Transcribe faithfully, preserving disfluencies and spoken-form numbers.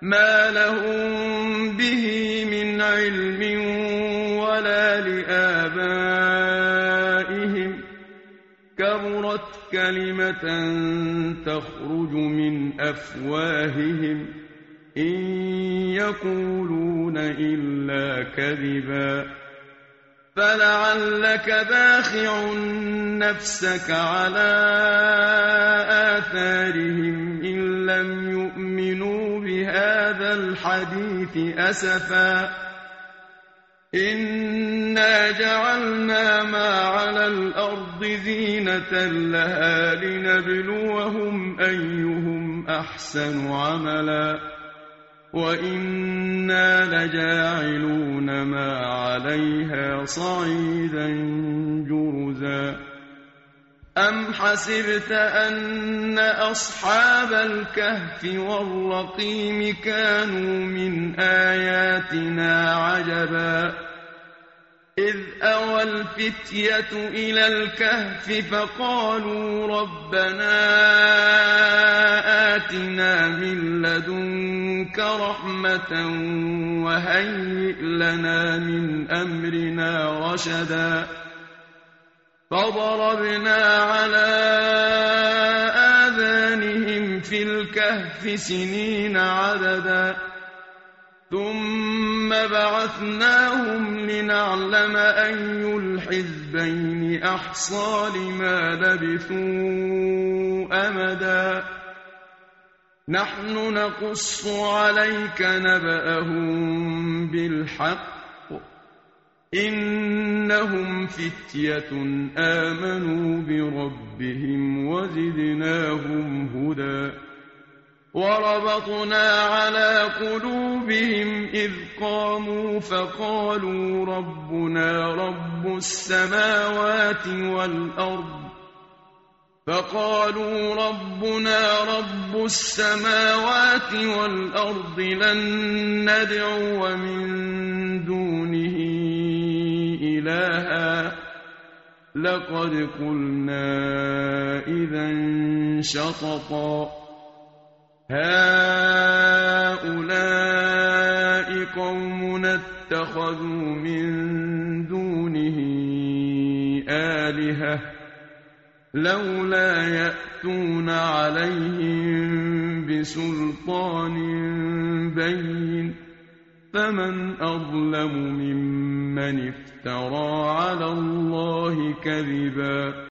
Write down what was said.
ما لهم به من علم ولا لآبائهم كبرت كلمة تخرج من أفواههم إن يقولون إلا كذبا فلعلك باخع نفسك على آثارهم إن لم يؤمنوا بهذا الحديث أسفا إنا جعلنا ما على الأرض زينة لها لنبلوهم أيهم أحسن عملا وإنا لجاعلون ما عليها صعيدا جرزا أم حسبت أن أصحاب الكهف والرقيم كانوا من آياتنا عجبا إذ أوى الفتية إلى الكهف فقالوا ربنا آتنا من لدنك رحمة وهيئ لنا من أمرنا رشدا فضربنا على آذانهم في الكهف سنين عددا ثم بعثناهم لنعلم أي الحزبين أحصى لما لبثوا أمدا نحن نقص عليك نبأهم بالحق إنهم فتية آمنوا بربهم وزدناهم هدى وربطنا على قلوبهم إذ قاموا فقالوا ربنا رب السماوات والأرض فقالوا ربنا رب السماوات والأرض لن ندعو من دونه إلها لقد قلنا إذا شططا هؤلاء قومنا اتخذوا من دونه آلهة لولا يأتون عليهم بسلطان بين فمن أظلم ممن افترى على الله كذبا